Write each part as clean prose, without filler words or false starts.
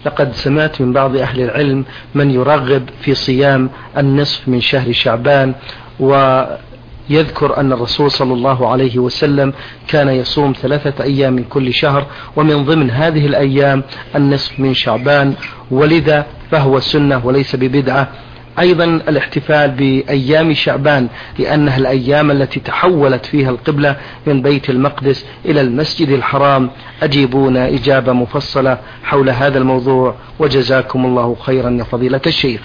لقد سمعت من بعض أهل العلم من يرغب في صيام النصف من شهر شعبان، ويذكر أن الرسول صلى الله عليه وسلم كان يصوم 3 أيام من كل شهر، ومن ضمن هذه الأيام النصف من شعبان، ولذا فهو سنة وليس ببدعة. أيضا الاحتفال بأيام شعبان لأنها الأيام التي تحولت فيها القبلة من بيت المقدس إلى المسجد الحرام. أجيبونا إجابة مفصلة حول هذا الموضوع، وجزاكم الله خيرا يا فضيلة الشيخ.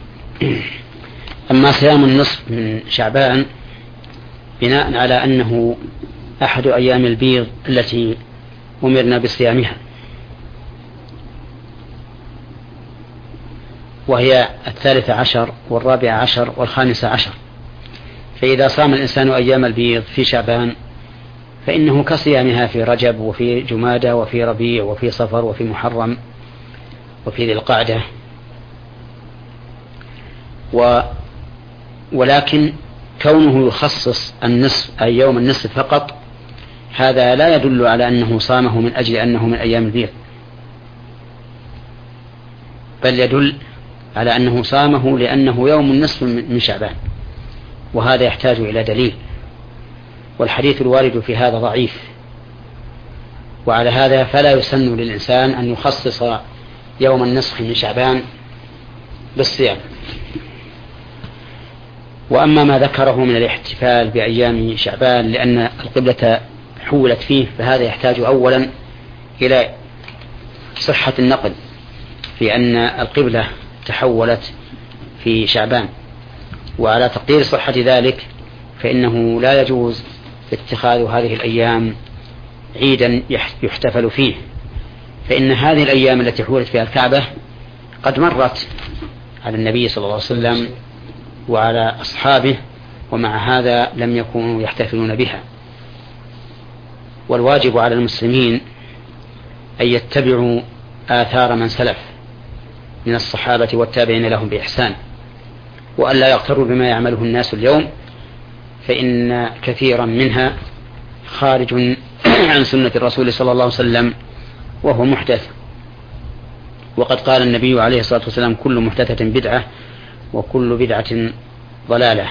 أما صيام النصف من شعبان بناء على أنه أحد أيام البيض التي أمرنا بصيامها، وهي 13 و14 و15، فإذا صام الإنسان أيام البيض في شعبان فإنه كصيامها في رجب وفي جمادى وفي ربيع وفي صفر وفي محرم وفي ذي القعدة. ولكن كونه يخصص النصف أي يوم النصف فقط، هذا لا يدل على أنه صامه من أجل أنه من أيام البيض، بل يدل على أنه صامه لأنه يوم النصف من شعبان، وهذا يحتاج إلى دليل، والحديث الوارد في هذا ضعيف. وعلى هذا فلا يسن للإنسان أن يخصص يوم النصف من شعبان بالصيام. وأما ما ذكره من الاحتفال بأيام شعبان لأن القبلة حولت فيه، فهذا يحتاج أولا إلى صحة النقل في أن القبلة تحولت في شعبان، وعلى تقدير صحة ذلك فإنه لا يجوز اتخاذ هذه الأيام عيدا يحتفل فيه، فإن هذه الأيام التي حولت فيها الكعبة قد مرت على النبي صلى الله عليه وسلم وعلى أصحابه، ومع هذا لم يكونوا يحتفلون بها. والواجب على المسلمين أن يتبعوا آثار من سلف من الصحابة والتابعين لهم بإحسان، وأن لا يغتروا بما يعمله الناس اليوم، فإن كثيرا منها خارج عن سنة الرسول صلى الله عليه وسلم وهو محدث. وقد قال النبي عليه الصلاة والسلام: كل محدثة بدعة وكل بدعة ضلالة.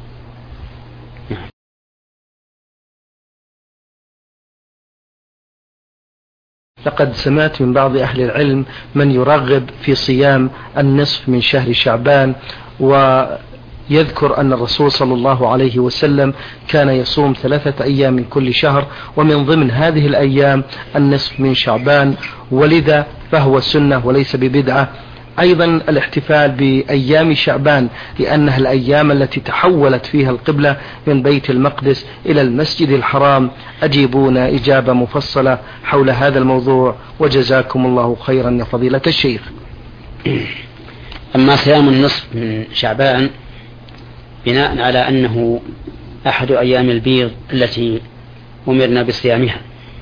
لقد سمعت من بعض أهل العلم من يرغب في صيام النصف من شهر شعبان، ويذكر أن الرسول صلى الله عليه وسلم كان يصوم 3 أيام من كل شهر، ومن ضمن هذه الأيام النصف من شعبان، ولذا فهو سنة وليس ببدعة. أيضا الاحتفال بأيام شعبان لأنها الأيام التي تحولت فيها القبلة من بيت المقدس إلى المسجد الحرام. أجيبونا إجابة مفصلة حول هذا الموضوع، وجزاكم الله خيرا يا فضيلة الشيخ. أما صيام النصف من شعبان بناء على أنه أحد أيام البيض التي أمرنا بصيامها،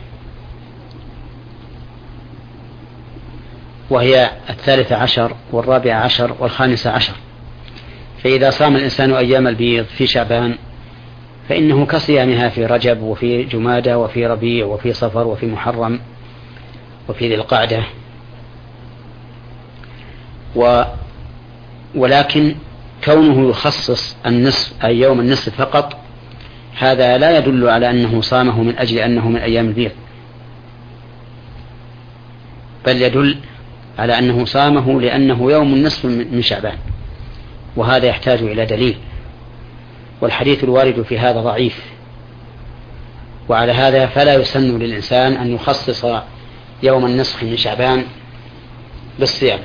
وهي 13 و14 و15، فإذا صام الإنسان أيام البيض في شعبان فإنه كصيامها في رجب وفي جمادى وفي ربيع وفي صفر وفي محرم وفي ذي القعدة. ولكن كونه يخصص النصف أي يوم النصف فقط، هذا لا يدل على أنه صامه من أجل أنه من أيام البيض، بل يدل على أنه صامه لأنه يوم النصف من شعبان، وهذا يحتاج إلى دليل، والحديث الوارد في هذا ضعيف. وعلى هذا فلا يسن للإنسان أن يخصص يوم النصف من شعبان بالصيام.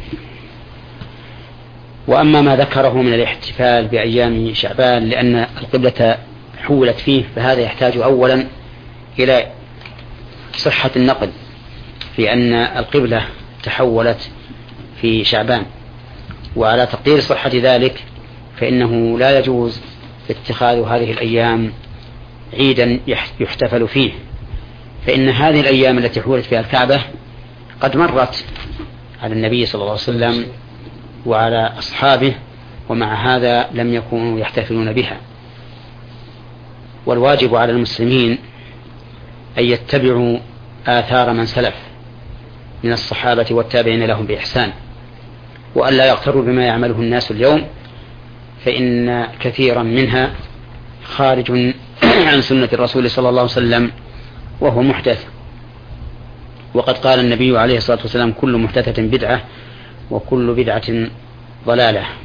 وأما ما ذكره من الاحتفال بأيام شعبان لأن القبلة حولت فيه، فهذا يحتاج أولا إلى صحة النقل في أن القبلة تحولت في شعبان، وعلى تقدير صحة ذلك فإنه لا يجوز اتخاذ هذه الأيام عيدا يحتفل فيه، فإن هذه الأيام التي حولت فيها الكعبة قد مرت على النبي صلى الله عليه وسلم وعلى أصحابه، ومع هذا لم يكونوا يحتفلون بها. والواجب على المسلمين أن يتبعوا آثار من سلف من الصحابة والتابعين لهم بإحسان، وأن لا يغتروا بما يعمله الناس اليوم، فإن كثيرا منها خارج عن سنة الرسول صلى الله عليه وسلم وهو محدث. وقد قال النبي عليه الصلاة والسلام: كل محدثة بدعة وكل بدعة ضلالة.